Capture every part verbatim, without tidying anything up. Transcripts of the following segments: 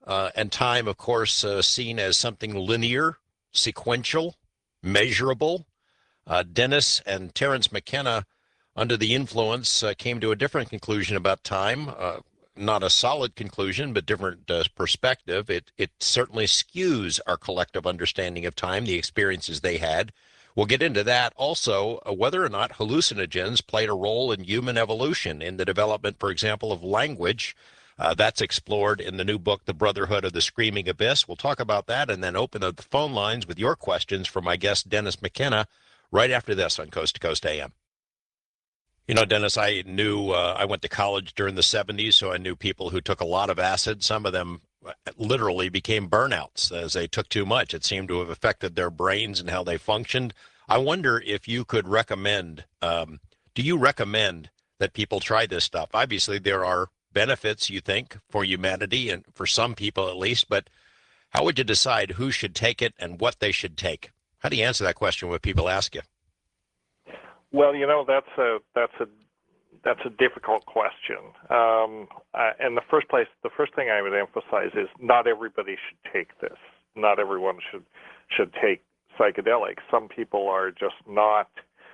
uh, and time, of course, uh, seen as something linear, sequential, measurable. Uh, Dennis and Terence McKenna, under the influence, uh, came to a different conclusion about time. Uh, not a solid conclusion, but different uh, perspective. It it certainly skews our collective understanding of time, the experiences they had. We'll get into that. Also, uh, whether or not hallucinogens played a role in human evolution, in the development, for example, of language. Uh, that's explored in the new book, The Brotherhood of the Screaming Abyss. We'll talk about that and then open up the phone lines with your questions for my guest, Dennis McKenna, right after this on Coast to Coast A M. You know, Dennis, I knew, uh, I went to college during the seventies, so I knew people who took a lot of acid. Some of them uh, literally became burnouts as they took too much. It seemed to have affected their brains and how they functioned. I wonder if you could recommend, um, do you recommend that people try this stuff? Obviously, there are benefits, you think, for humanity and for some people at least, but how would you decide who should take it and what they should take? How do you answer that question when people ask you? Well, you know, that's a that's a that's a difficult question. Um, uh, in the first place, the first thing I would emphasize is not everybody should take this. Not everyone should should take psychedelics. Some people are just not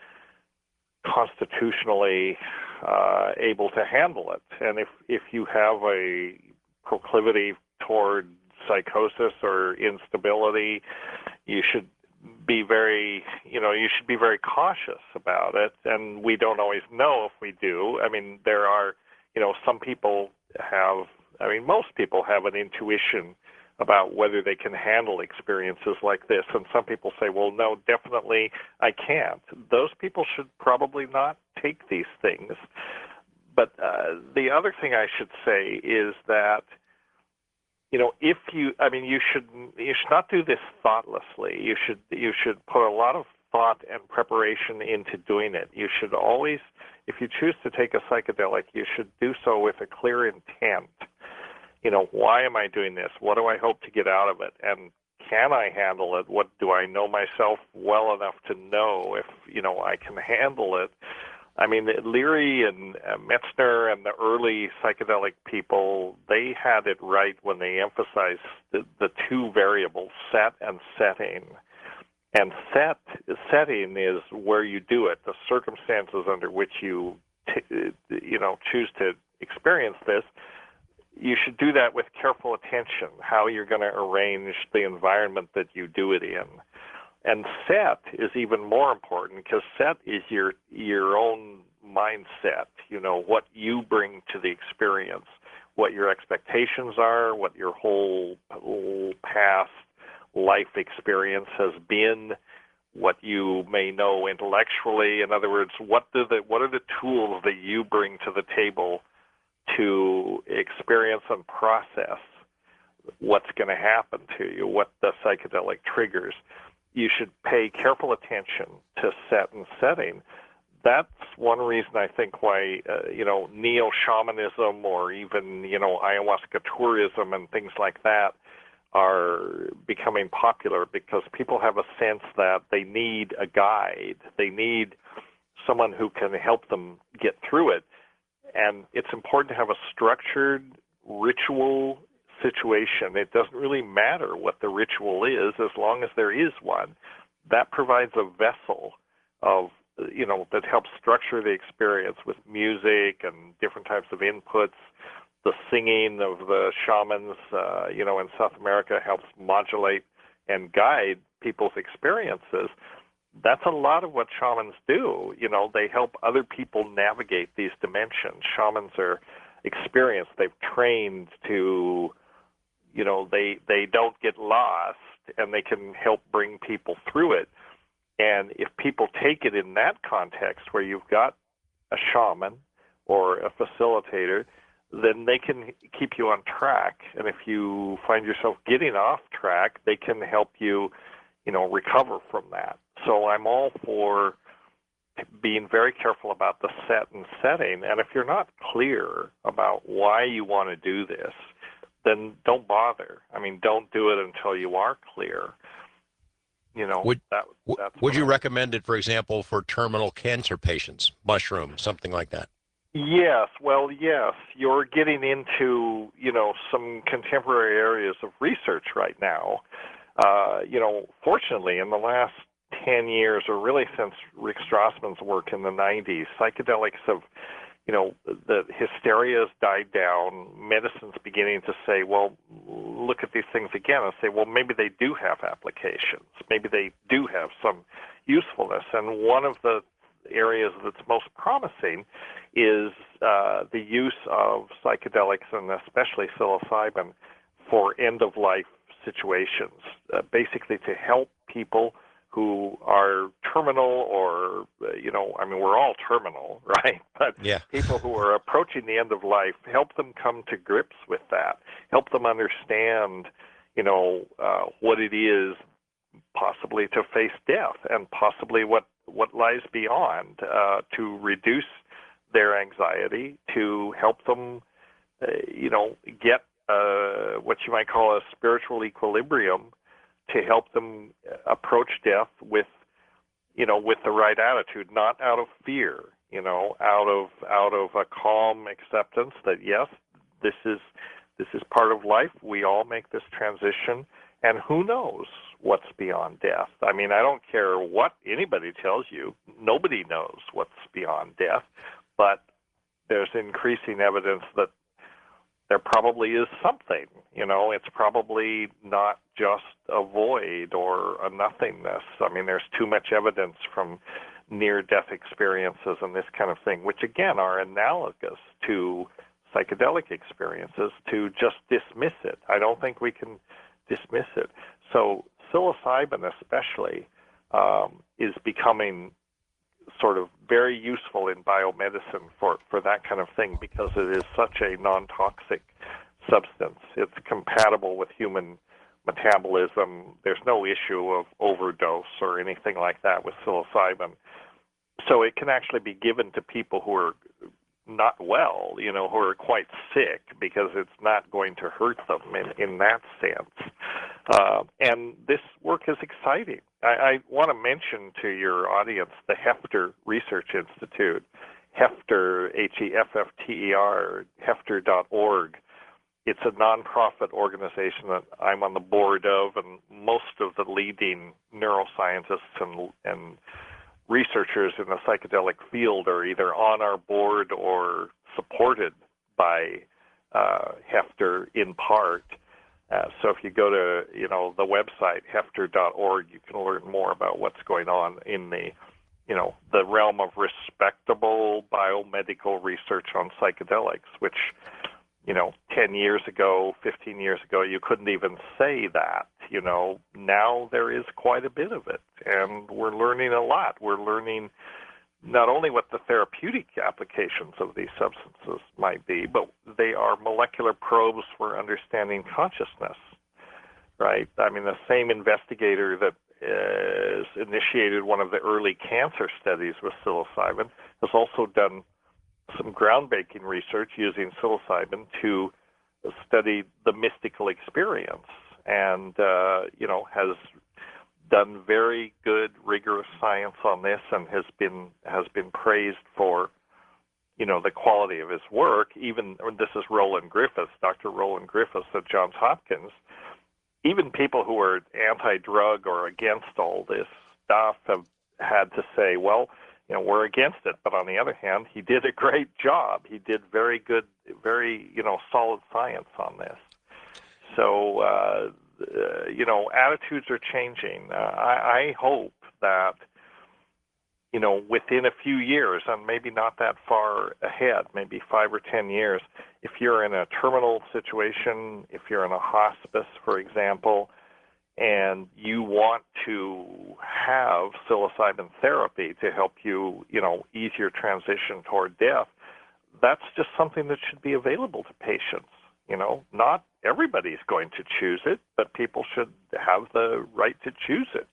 constitutionally uh, able to handle it, and if if you have a proclivity toward psychosis or instability, you should be very, you know, you should be very cautious about it. And we don't always know if we do. I mean, there are, you know, some people have, I mean, most people have an intuition about whether they can handle experiences like this. And some people say, well, no, definitely I can't. Those people should probably not take these things. But uh, the other thing I should say is that, you know, if you, I mean, you should you should not do this thoughtlessly. You should you should put a lot of thought and preparation into doing it. You should always, if you choose to take a psychedelic, you should do so with a clear intent. You know, why am I doing this? What do I hope to get out of it? And can I handle it? What do I know myself well enough to know if, you know, I can handle it? I mean, Leary and uh, Metzner and the early psychedelic people, they had it right when they emphasized the, the two variables, set and setting. And set setting is where you do it, the circumstances under which you, t- you know, choose to experience this. You should do that with careful attention, how you're going to arrange the environment that you do it in. And set is even more important because set is your your own mindset, you know, what you bring to the experience, what your expectations are, what your whole, whole past life experience has been, what you may know intellectually. In other words, what do the what are the tools that you bring to the table to experience and process what's going to happen to you, what the psychedelic triggers. You should pay careful attention to set and setting. That's one reason I think why, uh, you know, neo-shamanism or even, you know, ayahuasca tourism and things like that are becoming popular because people have a sense that they need a guide. They need someone who can help them get through it. And it's important to have a structured ritual situation. It doesn't really matter what the ritual is as long as there is one. That provides a vessel of, you know, that helps structure the experience with music and different types of inputs. The singing of the shamans, uh, you know, in South America helps modulate and guide people's experiences. That's a lot of what shamans do. You know, they help other people navigate these dimensions. Shamans are experienced. They've trained to, you know, they they don't get lost, and they can help bring people through it. And if people take it in that context where you've got a shaman or a facilitator, then they can keep you on track. And if you find yourself getting off track, they can help you, you know, recover from that. So I'm all for being very careful about the set and setting. And if you're not clear about why you want to do this, then don't bother. I mean, don't do it until you are clear. You know, would that, that's would you I, recommend it, for example, for terminal cancer patients, mushroom, something like that? Yes, well, yes, you're getting into, you know, some contemporary areas of research right now. Uh, you know, fortunately, in the last ten years, or really since Rick Strassman's work in the nineties, psychedelics have, you know, the hysteria has died down. Medicine's beginning to say, well, look at these things again and say, well, maybe they do have applications. Maybe they do have some usefulness. And one of the areas that's most promising is uh, the use of psychedelics, and especially psilocybin, for end-of-life situations, uh, basically to help people who are terminal or, uh, you know, I mean, we're all terminal, right? But Yeah. people who are approaching the end of life, help them come to grips with that, help them understand, you know, uh, what it is possibly to face death and possibly what, what lies beyond, uh, to reduce their anxiety, to help them, uh, you know, get uh, what you might call a spiritual equilibrium, to help them approach death with, you know, with the right attitude, not out of fear, you know, out of out of a calm acceptance that yes, this is this is part of life. We all make this transition, and who knows what's beyond death? I mean, I don't care what anybody tells you. Nobody knows what's beyond death, but there's increasing evidence that there probably is something, you know, it's probably not just a void or a nothingness. I mean, there's too much evidence from near-death experiences and this kind of thing, which again are analogous to psychedelic experiences, to just dismiss it. I don't think we can dismiss it. So psilocybin especially um, is becoming sort of very useful in biomedicine for, for that kind of thing because it is such a non-toxic substance. It's compatible with human metabolism. There's no issue of overdose or anything like that with psilocybin. So it can actually be given to people who are not well, you know, who are quite sick, because it's not going to hurt them in, in that sense. Uh, and this work is exciting. I, I want to mention to your audience the Hefter Research Institute, Hefter, H E F F T E R, hefter dot org. It's a nonprofit organization that I'm on the board of, and most of the leading neuroscientists and, and researchers in the psychedelic field are either on our board or supported by uh, Hefter in part. Uh, so if you go to, you know, the website hefter dot org, you can learn more about what's going on in the, you know, the realm of respectable biomedical research on psychedelics, which, you know, ten years ago, fifteen years ago, you couldn't even say that. You know, now there is quite a bit of it, and we're learning a lot. We're learning not only what the therapeutic applications of these substances might be, but they are molecular probes for understanding consciousness, right? I mean, the same investigator that has initiated one of the early cancer studies with psilocybin has also done some groundbreaking research using psilocybin to study the mystical experience, and, uh, you know, has done very good, rigorous science on this, and has been has been praised for, you know, the quality of his work. Even this is Roland Griffiths, Doctor Roland Griffiths at Johns Hopkins. Even people who are anti-drug or against all this stuff have had to say, well, you know, we're against it, but on the other hand, he did a great job. He did very good, very, you know, solid science on this. So, uh, uh, you know, attitudes are changing. Uh, I, I hope that, you know, within a few years, and maybe not that far ahead, maybe five or ten years, if you're in a terminal situation, if you're in a hospice, for example, and you want to have psilocybin therapy to help you, you know, ease your transition toward death, that's just something that should be available to patients. You know, not everybody's going to choose it, but people should have the right to choose it.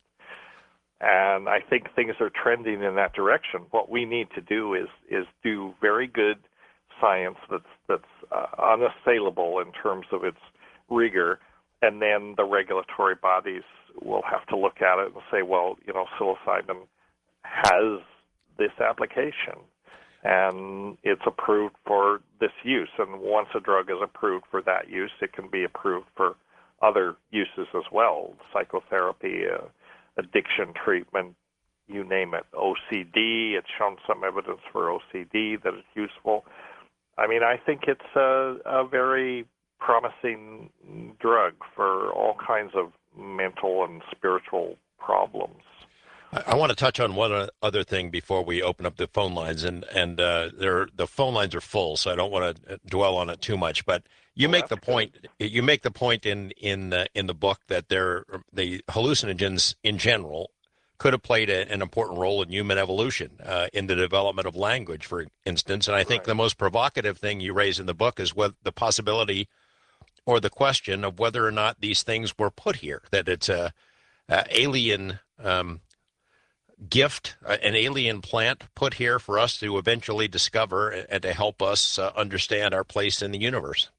And I think things are trending in that direction. What we need to do is is do very good science that's that's uh, unassailable in terms of its rigor, and then the regulatory bodies will have to look at it and say, well, you know, psilocybin has this application. and it's approved for this use. And once a drug is approved for that use, it can be approved for other uses as well, psychotherapy, uh, addiction treatment, you name it. O C D, it's shown some evidence for O C D that it's useful. I mean, I think it's a, a very promising drug for all kinds of mental and spiritual problems. I, I want to touch on one other thing before we open up the phone lines, and and uh, there the phone lines are full, so I don't want to dwell on it too much. But you Well, make the that's point. good. You make the point in in the in the book that there the hallucinogens in general could have played a, an important role in human evolution, uh, in the development of language, for instance. And I think Right. the most provocative thing you raise in the book is what the possibility or the question of whether or not these things were put here, that it's a, a alien um, gift, uh, an alien plant put here for us to eventually discover and to help us uh, understand our place in the universe.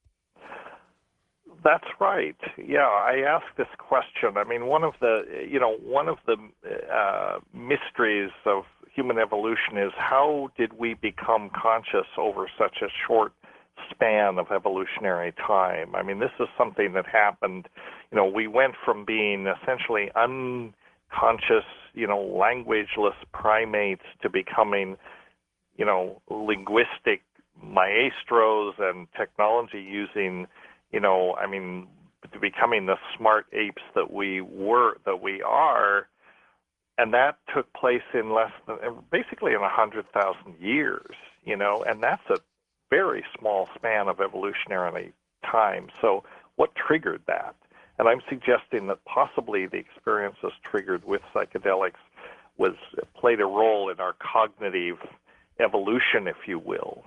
That's right. Yeah, I asked this question. I mean, one of the, you know, one of the uh, mysteries of human evolution is how did we become conscious over such a short span of evolutionary time? I mean, this is something that happened, you know, we went from being essentially unconscious, you know, languageless primates to becoming, you know, linguistic maestros and technology using, you know, I mean, to becoming the smart apes that we were, that we are, and that took place in less than, basically in a hundred thousand years, you know, and that's a very small span of evolutionary time. So, what triggered that? And I'm suggesting that possibly the experiences triggered with psychedelics was played a role in our cognitive evolution, if you will,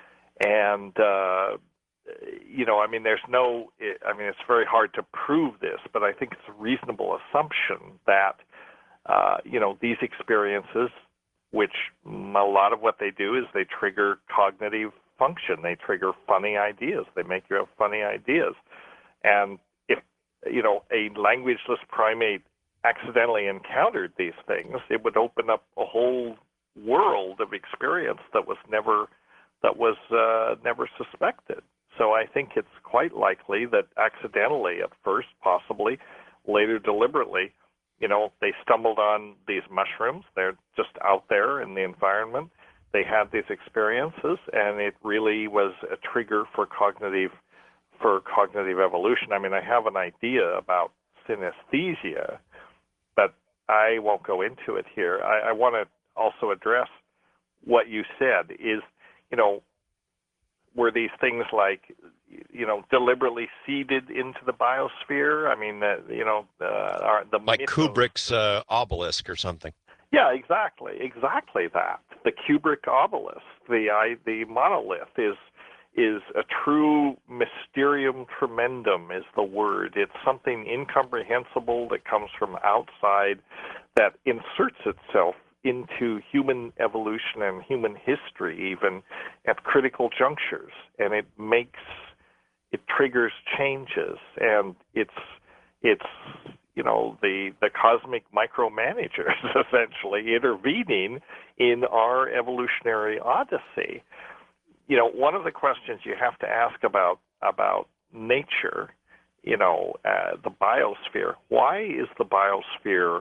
and. Uh, You know, I mean, there's no, I mean, it's very hard to prove this, but I think it's a reasonable assumption that, uh, you know, these experiences, which a lot of what they do is they trigger cognitive function. They trigger funny ideas. They make you have funny ideas. And if, you know, a languageless primate accidentally encountered these things, it would open up a whole world of experience that was never, that was uh, never suspected. So I think it's quite likely that accidentally at first, possibly, later deliberately, you know, they stumbled on these mushrooms. They're just out there in the environment. They had these experiences, and it really was a trigger for cognitive, for cognitive evolution. I mean, I have an idea about synesthesia, but I won't go into it here. I, I want to also address what you said is, you know, were these things like, you know, deliberately seeded into the biosphere? I mean, uh, you know, uh, are the Like Kubrick's uh, obelisk or something. Yeah, exactly, exactly that. The Kubrick obelisk, the I, the monolith is is a true mysterium tremendum is the word. It's something incomprehensible that comes from outside that inserts itself into human evolution and human history even at critical junctures, and it makes, it triggers changes, and it's, it's, you know, the, the cosmic micromanagers essentially intervening in our evolutionary odyssey. You know, one of the questions you have to ask about, about nature, you know, uh, the biosphere, why is the biosphere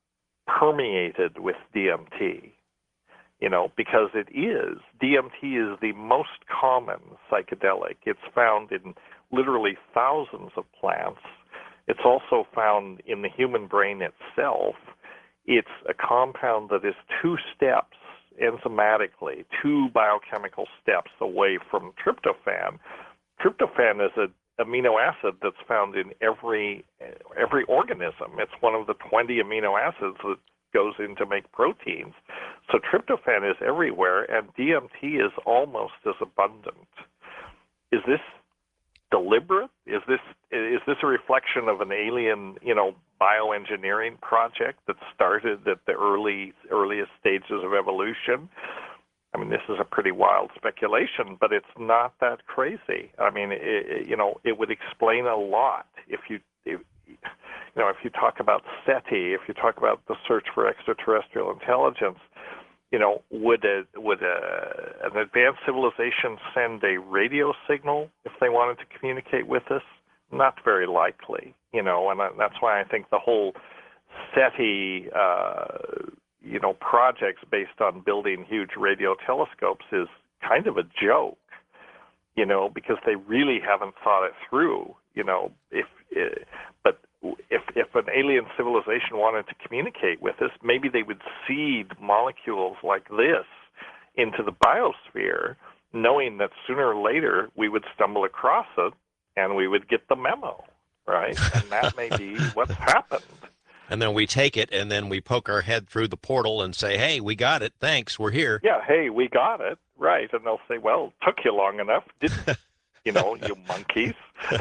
permeated with D M T? You know, because it is. D M T is the most common psychedelic. It's found in literally thousands of plants. It's also found in the human brain itself. It's a compound that is two steps enzymatically, two biochemical steps away from tryptophan. Tryptophan is a amino acid that's found in every every organism. It's one of the twenty amino acids that goes in to make proteins. So tryptophan is everywhere, and D M T is almost as abundant. Is this deliberate? Is this is this a reflection of an alien, you know, bioengineering project that started at the early earliest stages of evolution? I mean, this is a pretty wild speculation, but it's not that crazy. I mean, it, it, you know, it would explain a lot if you, if, you know, if you talk about SETI, if you talk about the search for extraterrestrial intelligence. you know, would a would a an advanced civilization send a radio signal if they wanted to communicate with us? Not very likely, you know, and that's why I think the whole SETI, uh, you know, projects based on building huge radio telescopes is kind of a joke, you know, because they really haven't thought it through, you know. If it, but if if an alien civilization wanted to communicate with us, maybe they would seed molecules like this into the biosphere, knowing that sooner or later we would stumble across it and we would get the memo, right? And that may be what's happened. And then we take it, and then we poke our head through the portal and say, hey, we got it. Thanks, we're here. Yeah, hey, we got it. Right. And they'll say, well, it took you long enough, didn't you know, you monkeys.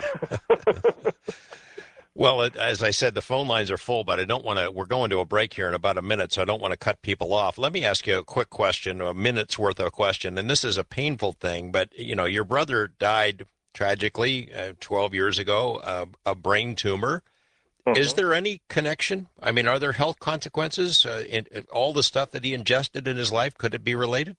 Well, it, as I said, the phone lines are full, but I don't want to, we're going to a break here in about a minute, so I don't want to cut people off. Let me ask you a quick question, a minute's worth of a question, and this is a painful thing, but, you know, your brother died tragically uh, twelve years ago, uh, a brain tumor. Mm-hmm. Is there any connection? I mean, are there health consequences? Uh, in, in all the stuff that he ingested in his life, could it be related?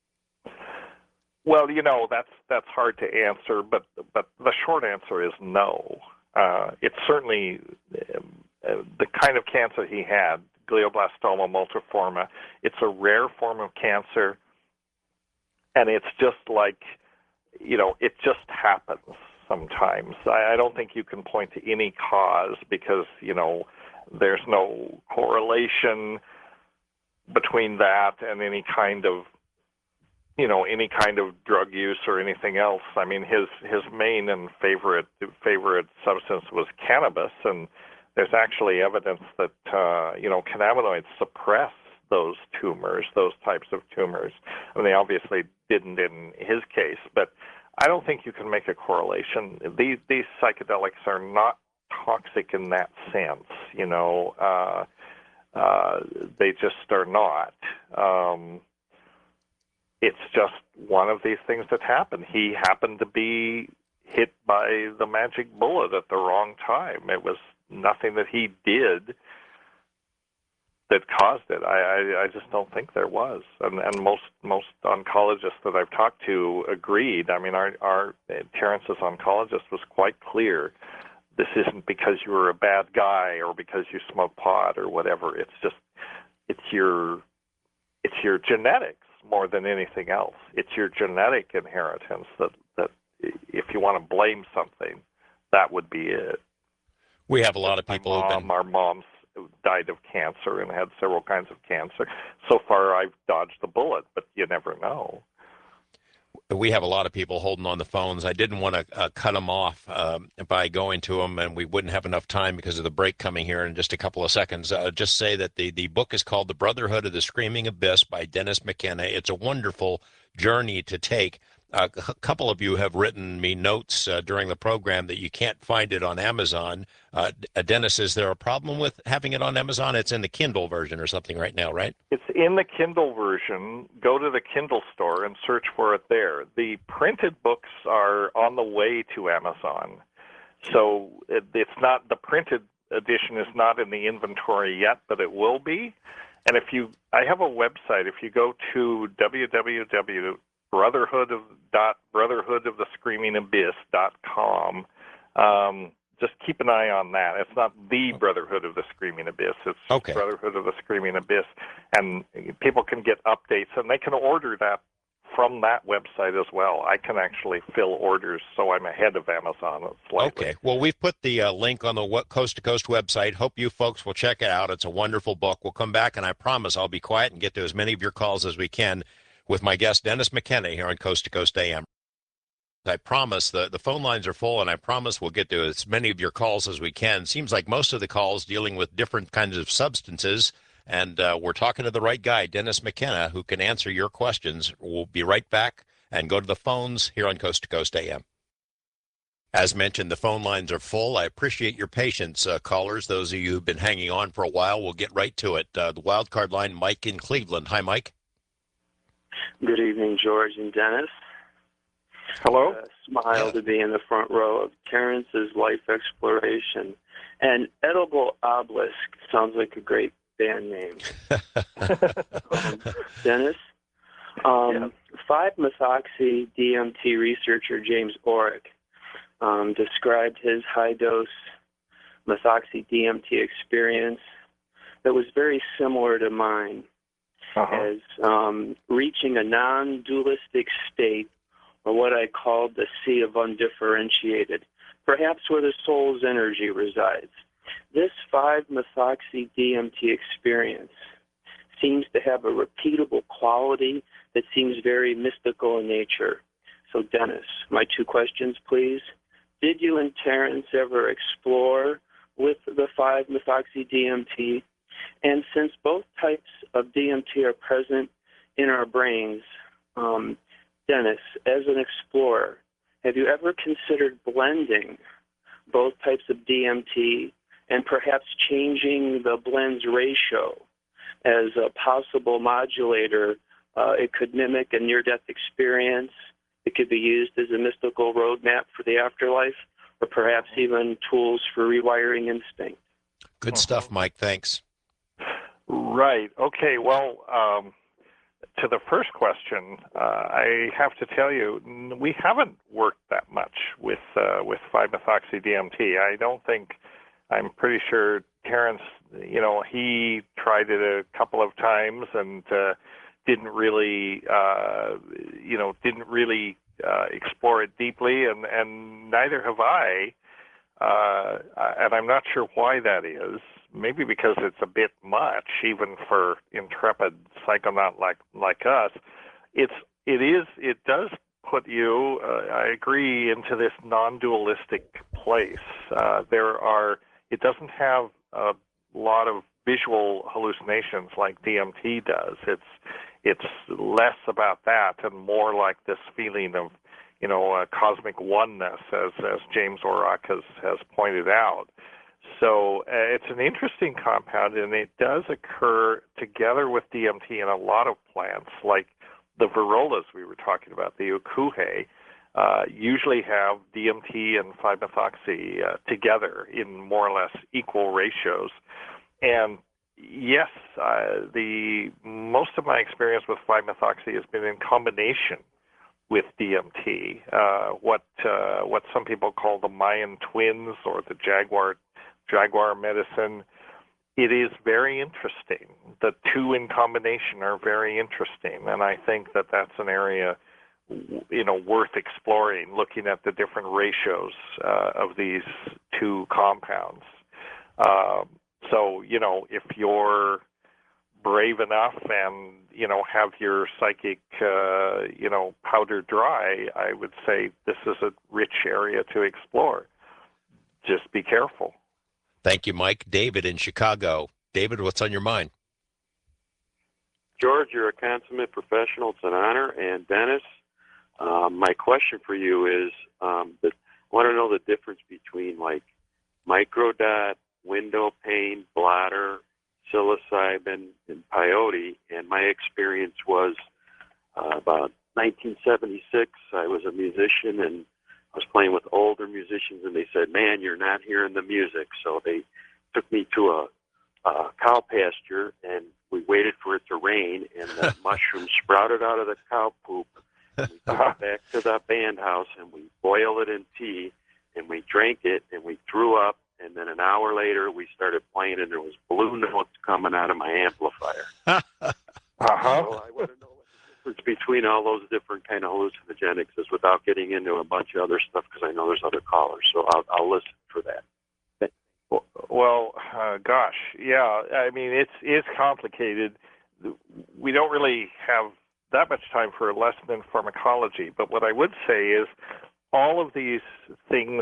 Well, you know, that's that's hard to answer, but but the short answer is no. Uh, it's certainly uh, the kind of cancer he had, glioblastoma multiforme. It's a rare form of cancer, and it's just like, you know, it just happens sometimes. I, I don't think you can point to any cause because, you know, there's no correlation between that and any kind of, you know, any kind of drug use or anything else. I mean, his his main and favorite favorite substance was cannabis, and there's actually evidence that uh, you know, cannabinoids suppress those tumors, those types of tumors. I mean, they obviously didn't in his case, but I don't think you can make a correlation. These these psychedelics are not toxic in that sense, you know. Uh, uh, they just are not. Um, It's just one of these things that happened. He happened to be hit by the magic bullet at the wrong time. It was nothing that he did that caused it. I, I, I just don't think there was. And, and most most oncologists that I've talked to agreed. I mean, our, our Terence's oncologist was quite clear. This isn't because you were a bad guy or because you smoke pot or whatever. It's just, it's your, it's your genetics more than anything else. It's your genetic inheritance that, that if you want to blame something, that would be it. We have a lot of people my mom, who've been... Our moms died of cancer and had several kinds of cancer. So far, I've dodged the bullet, but you never know. We have a lot of people holding on the phones. I didn't want to uh, cut them off um, by going to them, and we wouldn't have enough time because of the break coming here in just a couple of seconds. Uh, just say that the, the book is called The Brotherhood of the Screaming Abyss by Dennis McKenna. It's a wonderful journey to take. Uh, a couple of you have written me notes uh, during the program that you can't find it on Amazon. Uh, Dennis, is there a problem with having it on Amazon? It's in the Kindle version or something right now, right? It's in the Kindle version. Go to the Kindle store and search for it there. The printed books are on the way to Amazon. So it, it's not, the printed edition is not in the inventory yet, but it will be. And if you, I have a website. If you go to w w w brotherhood of dot brotherhood of the screaming abyss dot com, um, just keep an eye on that. It's not the Brotherhood of the Screaming Abyss. It's okay. Brotherhood of the Screaming Abyss, and people can get updates, and they can order that from that website as well. I can actually fill orders, so I'm ahead of Amazon slightly. Okay. Well, we've put the uh, link on the Coast to Coast website. Hope you folks will check it out. It's a wonderful book. We'll come back, and I promise I'll be quiet and get to as many of your calls as we can with my guest, Dennis McKenna, here on Coast to Coast A M. I promise the, the phone lines are full, and I promise we'll get to as many of your calls as we can. Seems like most of the calls dealing with different kinds of substances, and uh, we're talking to the right guy, Dennis McKenna, who can answer your questions. We'll be right back and go to the phones here on Coast to Coast A M. As mentioned, the phone lines are full. I appreciate your patience, uh, callers. Those of you who've been hanging on for a while, we'll get right to it. Uh, the wild card line, Mike in Cleveland. Hi, Mike. Good evening, George and Dennis. Hello. Uh, smile yeah. to be in the front row of Terence's life exploration. And Edible Obelisk sounds like a great band name. um, Dennis, um, Yeah. five-methoxy D M T researcher James Orrick um, described his high-dose methoxy D M T experience that was very similar to mine Uh-huh. as um, reaching a non-dualistic state, or what I called the sea of undifferentiated, perhaps where the soul's energy resides. This five-methoxy D M T experience seems to have a repeatable quality that seems very mystical in nature. So, Dennis, my two questions, please. Did you and Terrence ever explore with the five-methoxy D M T? And since both types of D M T are present in our brains, um, Dennis, as an explorer, have you ever considered blending both types of D M T and perhaps changing the blend's ratio as a possible modulator? Uh, it could mimic a near-death experience. It could be used as a mystical roadmap for the afterlife, or perhaps even tools for rewiring instinct. Good Mhm. stuff, Mike. Thanks. Right. Okay. Well, um, to the first question, uh, I have to tell you, n- we haven't worked that much with uh, with five-methoxy D M T. I don't think. I'm pretty sure Terrence, you know, he tried it a couple of times and uh, didn't really, uh, you know, didn't really uh, explore it deeply, and, and neither have I. Uh, and I'm not sure why that is. Maybe because it's a bit much, even for intrepid psychonaut like like us. It's it is it does put you, uh, I agree, into this non-dualistic place. Uh, there are it doesn't have a lot of visual hallucinations like D M T does. It's it's less about that and more like this feeling of, you know, uh, cosmic oneness, as as James Orrick has has pointed out. So uh, it's an interesting compound, and it does occur together with D M T in a lot of plants, like the Varrolas we were talking about, the Ukuhe, uh, usually have D M T and five-methoxy uh, together in more or less equal ratios. And yes, uh, the most of my experience with five-methoxy has been in combination with D M T, uh, what uh, what some people call the Mayan twins or the Jaguar Jaguar medicine. It is very interesting. The two in combination are very interesting, and I think that that's an area, you know, worth exploring, looking at the different ratios uh, of these two compounds. Uh, so, you know, if you're brave enough and, you know, have your psychic, uh, you know, powder dry, I would say this is a rich area to explore. Just be careful. Thank you, Mike. David in Chicago. David, what's on your mind? George, you're a consummate professional. It's an honor. And Dennis, um, my question for you is, um, that I want to know the difference between like microdot, window pane, blotter, psilocybin, and peyote. And my experience was uh, about nineteen seventy-six. I was a musician, and I was playing with older musicians, and they said, "Man, you're not hearing the music." So they took me to a, a cow pasture, and we waited for it to rain, and the mushrooms sprouted out of the cow poop. And we took it back to the band house, and we boiled it in tea, and we drank it, and we threw up. And then an hour later, we started playing, and there was blue notes coming out of my amplifier. Uh-huh. So I want to know what the difference between all those different kind of hallucinogenics is, without getting into a bunch of other stuff, because I know there's other callers. So I'll, I'll listen for that. Well, uh, gosh, yeah. I mean, it's it's complicated. We don't really have that much time for a lesson in pharmacology. But what I would say is, all of these things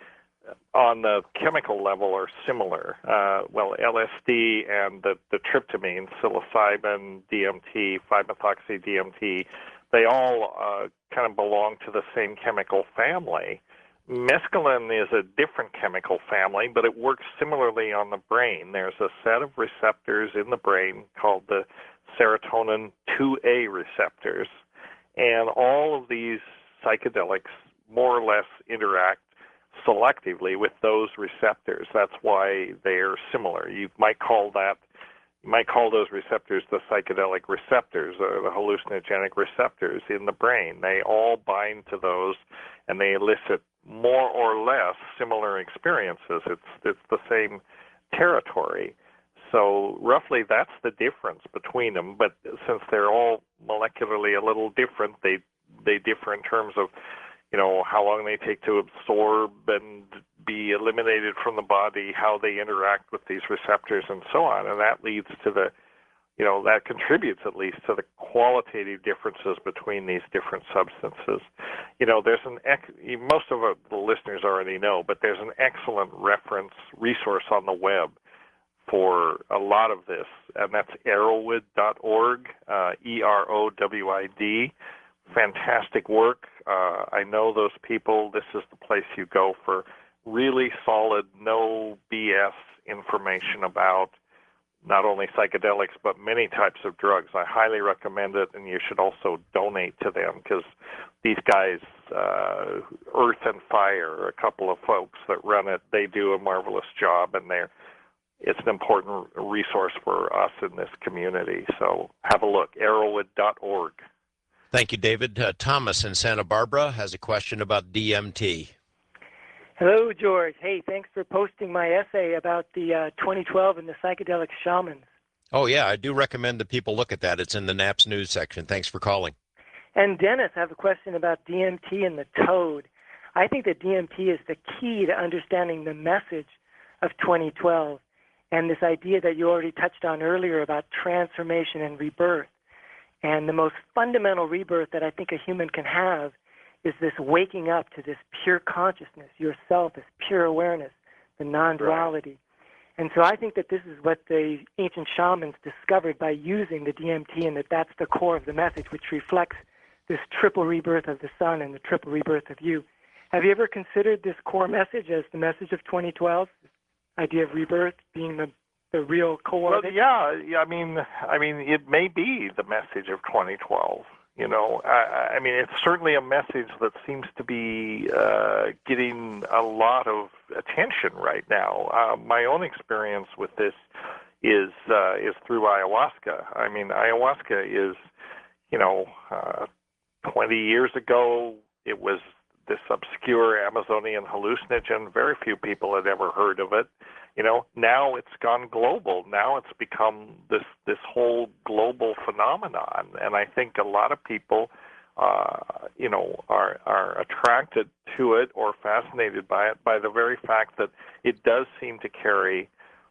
on the chemical level are similar. Uh, well, L S D and the, the tryptamine, psilocybin, D M T, five-methoxy D M T, they all uh, kind of belong to the same chemical family. Mescaline is a different chemical family, but it works similarly on the brain. There's a set of receptors in the brain called the serotonin two A receptors, and all of these psychedelics more or less interact selectively with those receptors. That's why they're similar. You might call that, might call those receptors the psychedelic receptors or the hallucinogenic receptors in the brain. They all bind to those, and they elicit more or less similar experiences. It's it's the same territory. So roughly that's the difference between them. But since they're all molecularly a little different, they they differ in terms of, you know, how long they take to absorb and be eliminated from the body, how they interact with these receptors, and so on. And that leads to the, you know, that contributes at least to the qualitative differences between these different substances. You know, there's an, ec- most of the listeners already know, but there's an excellent reference resource on the web for a lot of this, and that's erowid dot org, uh, E R O W I D. Fantastic work. Uh, I know those people. This is the place you go for really solid, no B S information about not only psychedelics, but many types of drugs. I highly recommend it, and you should also donate to them, because these guys, uh, Earth and Fire, a couple of folks that run it, they do a marvelous job, and they're it's an important resource for us in this community. So have a look, erowid dot org. Thank you, David. Uh, Thomas in Santa Barbara has a question about D M T. Hello, George. Hey, thanks for posting my essay about the uh, twenty twelve and the psychedelic shamans. Oh, yeah, I do recommend that people look at that. It's in the N A P S news section. Thanks for calling. And Dennis, I have a question about D M T and the toad. I think that D M T is the key to understanding the message of twenty twelve, and this idea that you already touched on earlier about transformation and rebirth. And the most fundamental rebirth that I think a human can have is this waking up to this pure consciousness, yourself, this pure awareness, the non-duality. Right. And so I think that this is what the ancient shamans discovered by using the D M T, and that that's the core of the message, which reflects this triple rebirth of the sun and the triple rebirth of you. Have you ever considered this core message as the message of twenty twelve, this idea of rebirth being the the real core well, of it? Yeah, yeah, I mean, I mean, it may be the message of twenty twelve. You know, I, I mean, it's certainly a message that seems to be uh, getting a lot of attention right now. Uh, my own experience with this is uh, is through ayahuasca. I mean, ayahuasca is, you know, uh, twenty years ago, it was this obscure Amazonian hallucinogen. Very few people had ever heard of it. You know, now it's gone global. Now it's become this this whole global phenomenon, and I think a lot of people, uh, you know, are are attracted to it or fascinated by it by the very fact that it does seem to carry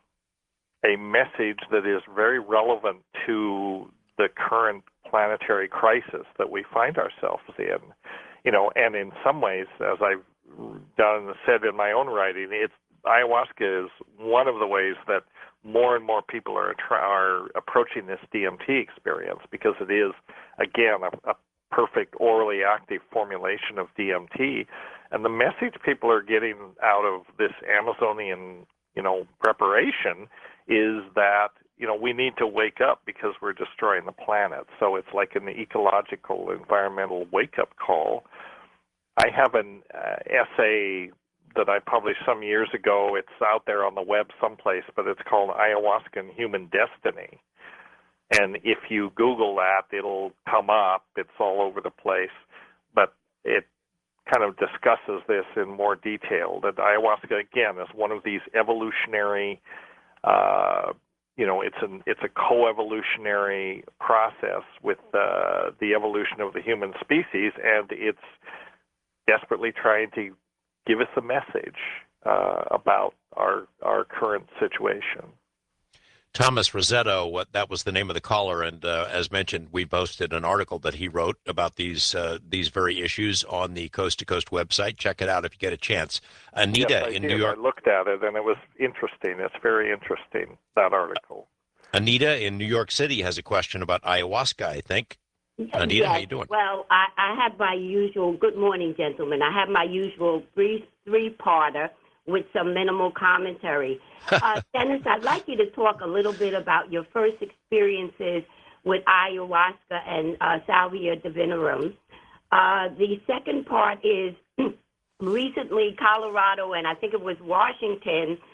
a message that is very relevant to the current planetary crisis that we find ourselves in. You know, and in some ways, as I've done said in my own writing, it's ayahuasca is one of the ways that more and more people are are approaching this D M T experience, because it is, again, a, a perfect orally active formulation of D M T. And the message people are getting out of this Amazonian, you know, preparation is that, you know, we need to wake up because we're destroying the planet. So it's like an ecological, environmental wake-up call. I have an uh, essay that I published some years ago. It's out there on the web someplace, but it's called Ayahuasca and Human Destiny. And if you Google that, it'll come up. It's all over the place. But it kind of discusses this in more detail, that ayahuasca, again, is one of these evolutionary, uh, you know, it's an it's a co-evolutionary process with uh, the evolution of the human species, and it's desperately trying to give us a message uh, about our our current situation. Thomas Rossetto, what that was the name of the caller, and uh, as mentioned, we posted an article that he wrote about these uh, these very issues on the Coast to Coast website. Check it out if you get a chance. Anita yes, I in did. New York. I looked at it, and it was interesting. It's very interesting, that article. Anita in New York City has a question about ayahuasca, I think. Anita, yes. how you doing? Well, I, I have my usual, good morning, gentlemen. I have my usual three, three-parter with some minimal commentary. Uh, Dennis, I'd like you to talk a little bit about your first experiences with ayahuasca and uh, salvia divinorum. Uh, the second part is recently Colorado, and I think it was Washington,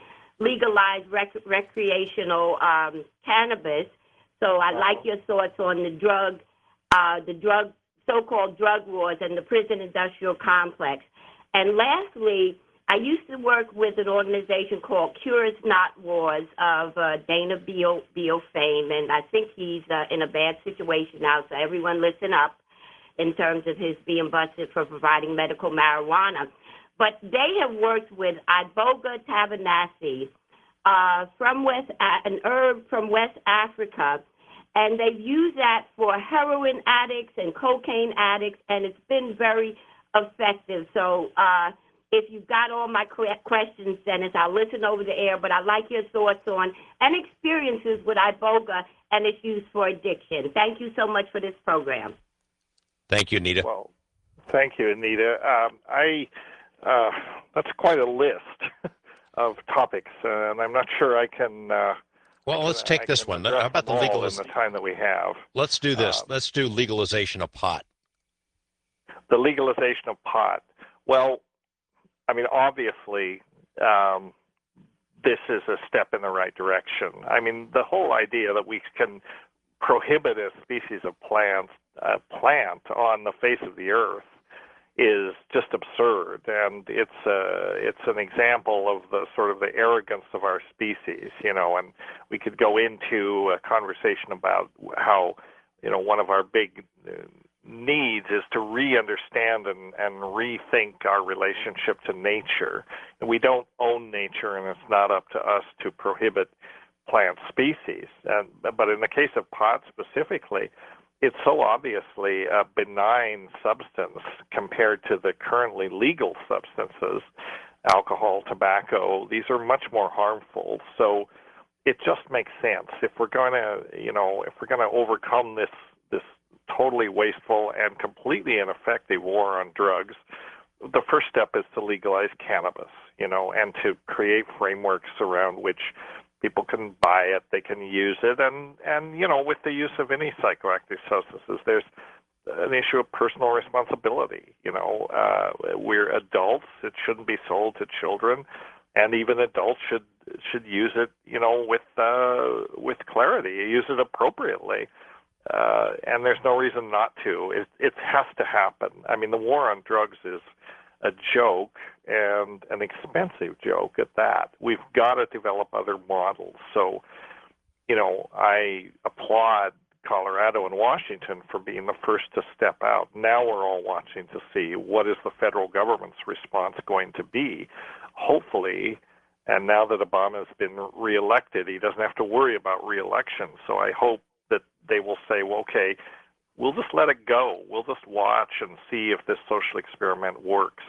legalize rec- recreational um, cannabis. So I'd like your thoughts on the drug, uh, the drug, so-called drug wars and the prison industrial complex. And lastly, I used to work with an organization called Cures Not Wars of uh, Dana Beal, Beal fame, and I think he's uh, in a bad situation now, so everyone listen up in terms of his being busted for providing medical marijuana. But they have worked with Iboga tabanasi, uh, from West, an herb from West Africa, and they've used that for heroin addicts and cocaine addicts, and it's been very effective. So uh, if you've got all my questions, Dennis, I'll listen over the air, but I'd like your thoughts on and experiences with Iboga and its use for addiction. Thank you so much for this program. Thank you, Anita. Well, thank you, Anita. Um, I uh, that's quite a list of topics, uh, and I'm not sure I can. Uh, well, I let's can, take I this can one. address How about the them all legalization? in the time that we have? Let's do this. Um, let's do legalization of pot. The legalization of pot. Well, I mean, obviously, um, this is a step in the right direction. I mean, the whole idea that we can prohibit a species of plant, uh, plant on the face of the earth is just absurd, and it's uh, it's an example of the sort of the arrogance of our species, you know. And we could go into a conversation about how, you know, one of our big uh, needs is to re-understand and, and rethink our relationship to nature. And we don't own nature, and it's not up to us to prohibit plant species. And, but in the case of pot specifically, it's so obviously a benign substance compared to the currently legal substances, alcohol, tobacco. These are much more harmful. So it just makes sense. If we're going to, you know, if we're going to overcome this this totally wasteful and completely ineffective war on drugs, the first step is to legalize cannabis, you know, and to create frameworks around which people can buy it, they can use it, and, and you know, with the use of any psychoactive substances, there's an issue of personal responsibility. You know, uh, we're adults; it shouldn't be sold to children, and even adults should should use it, you know, with uh, with clarity, use it appropriately. Uh, and there's no reason not to. It, it has to happen. I mean, the war on drugs is a joke, and an expensive joke at that. We've got to develop other models. So, you know, I applaud Colorado and Washington for being the first to step out. Now we're all watching to see what is the federal government's response going to be. Hopefully, and now that Obama's been reelected, he doesn't have to worry about reelection. So I hope that they will say, well, okay, we'll just let it go. We'll just watch and see if this social experiment works.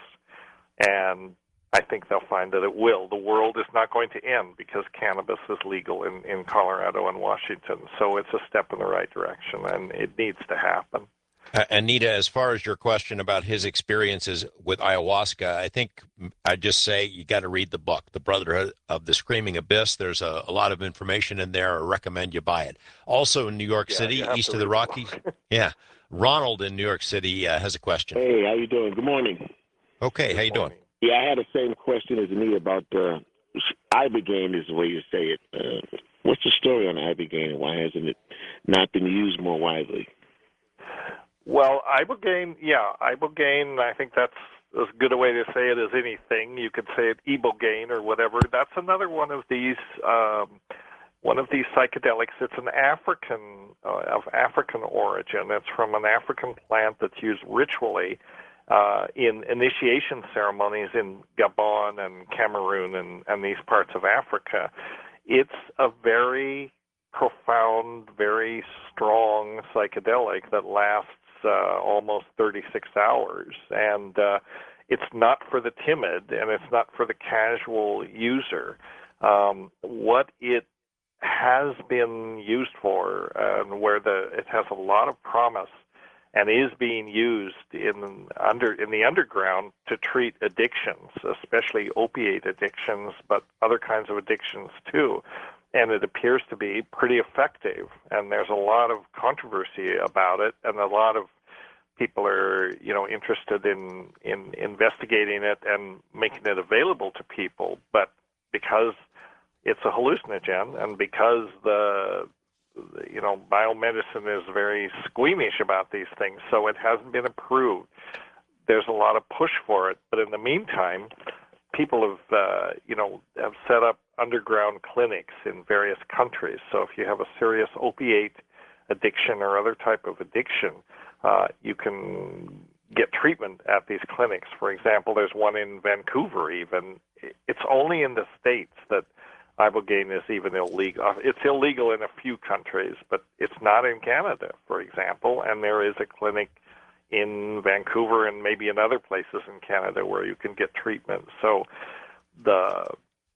And I think they'll find that it will. The world is not going to end because cannabis is legal in, in Colorado and Washington. So it's a step in the right direction, and it needs to happen. Uh, Anita, as far as your question about his experiences with ayahuasca, I think I'd just say you got to read the book, The Brotherhood of the Screaming Abyss. There's a, a lot of information in there. I recommend you buy it. Also in New York Yeah, City, east of the the Rockies. Yeah. Ronald in New York City uh, has a question. Hey, how you doing? Good morning. Okay, Good how you morning. doing? Yeah, I had the same question as Anita about uh, Ibogaine is the way you say it. Uh, what's the story on Ibogaine, and why hasn't it not been used more widely? Well, Ibogaine, yeah, Ibogaine, I think that's as good a way to say it as anything. You could say it Ibogaine or whatever. That's another one of these um, one of these psychedelics. It's an African, uh, of African origin. It's from an African plant that's used ritually uh, in initiation ceremonies in Gabon and Cameroon and, and these parts of Africa. It's a very profound, very strong psychedelic that lasts uh, almost thirty-six hours. And uh, it's not for the timid, and it's not for the casual user. Um, what it has been used for, uh, and where the it has a lot of promise, and is being used in under in the underground to treat addictions, especially opiate addictions, but other kinds of addictions too. And it appears to be pretty effective. And there's a lot of controversy about it, and a lot of people are, you know, interested in in investigating it and making it available to people. But because it's a hallucinogen, and because the you know biomedicine is very squeamish about these things, so it hasn't been approved. There's a lot of push for it, but in the meantime, people have uh, you know have set up underground clinics in various countries. So if you have a serious opiate addiction or other type of addiction, uh, you can get treatment at these clinics. For example, there's one in Vancouver even. It's only in the States that ibogaine is even illegal. It's illegal in a few countries, but it's not in Canada, for example, and there is a clinic in Vancouver and maybe in other places in Canada where you can get treatment. So the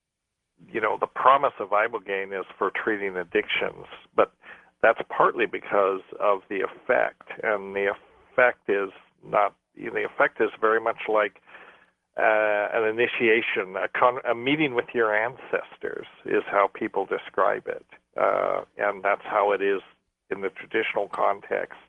you know the promise of ibogaine is for treating addictions, but that's partly because of the effect, and the effect is not you know, the effect is very much like uh, an initiation, a, con- a meeting with your ancestors is how people describe it, uh, and that's how it is in the traditional context.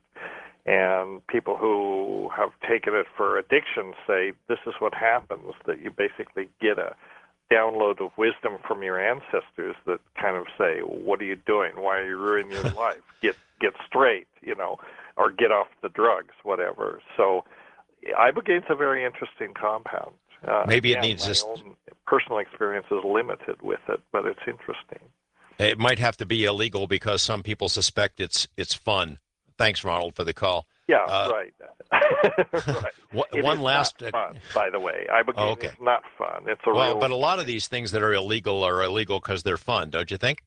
And people who have taken it for addiction say this is what happens, that you basically get a download of wisdom from your ancestors that kind of say, what are you doing? Why are you ruining your life? Get get straight, you know, or get off the drugs, whatever. So ibogaine's a very interesting compound. Uh, Maybe it again, needs my this. own personal experience is limited with it, but it's interesting. It might have to be illegal because some people suspect it's it's fun. Thanks, Ronald, for the call. Yeah, Uh, right. right. It One is last. not fun, by the way. Ibogaine Oh, okay. is not fun. It's a Well, real. but a lot of these things that are illegal are illegal because they're fun, don't you think?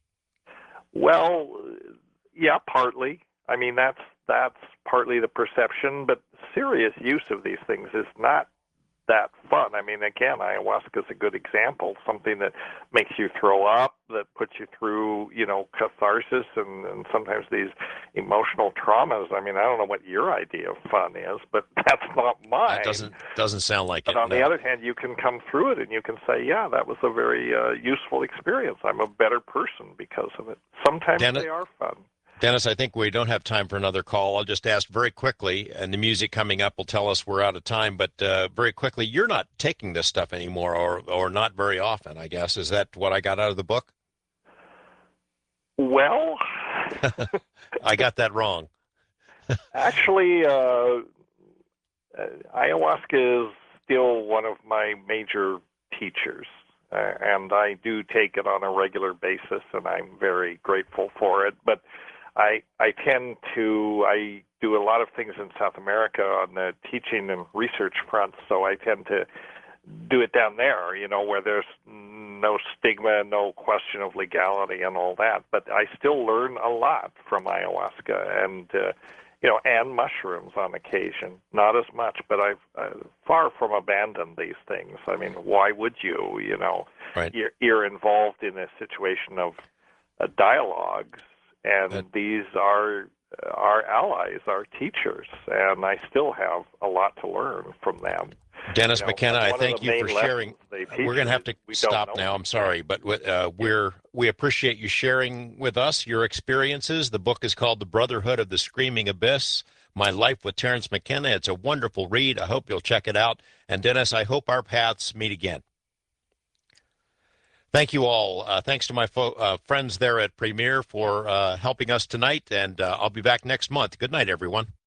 Well, yeah, partly. I mean, that's that's partly the perception, but serious use of these things is not that fun. I mean, again, ayahuasca is a good example, something that makes you throw up, that puts you through, you know, catharsis and, and sometimes these emotional traumas. I mean, I don't know what your idea of fun is, but that's not mine. That doesn't doesn't sound like But it. on no. the other hand, you can come through it and you can say, yeah, that was a very uh, useful experience. I'm a better person because of it. Sometimes Dennis- they are fun. Dennis, I think we don't have time for another call. I'll just ask very quickly, and the music coming up will tell us we're out of time, but uh, very quickly, you're not taking this stuff anymore, or or not very often, I guess. Is that what I got out of the book? Well, I got that wrong. actually, uh, uh, ayahuasca is still one of my major teachers, uh, and I do take it on a regular basis, and I'm very grateful for it. But I I tend to I do a lot of things in South America on the teaching and research front, so I tend to do it down there, you know, where there's no stigma, no question of legality and all that. But I still learn a lot from ayahuasca and, uh, you know, and mushrooms on occasion. Not as much, but I've uh, far from abandoned these things. I mean, why would you, you know? Right. You're, you're involved in a situation of uh, dialogues, and That- these are our allies, our teachers, and I still have a lot to learn from them. Dennis You know, McKenna, I one of thank the you main for sharing. lessons they teach We're going to have is to we don't stop know now. I'm anything. sorry, but uh, we're we appreciate you sharing with us your experiences. The book is called The Brotherhood of the Screaming Abyss, My Life with Terence McKenna. It's a wonderful read. I hope you'll check it out. And Dennis, I hope our paths meet again. Thank you all. Uh, thanks to my fo- uh, friends there at Premier for uh, helping us tonight, and uh, I'll be back next month. Good night, everyone.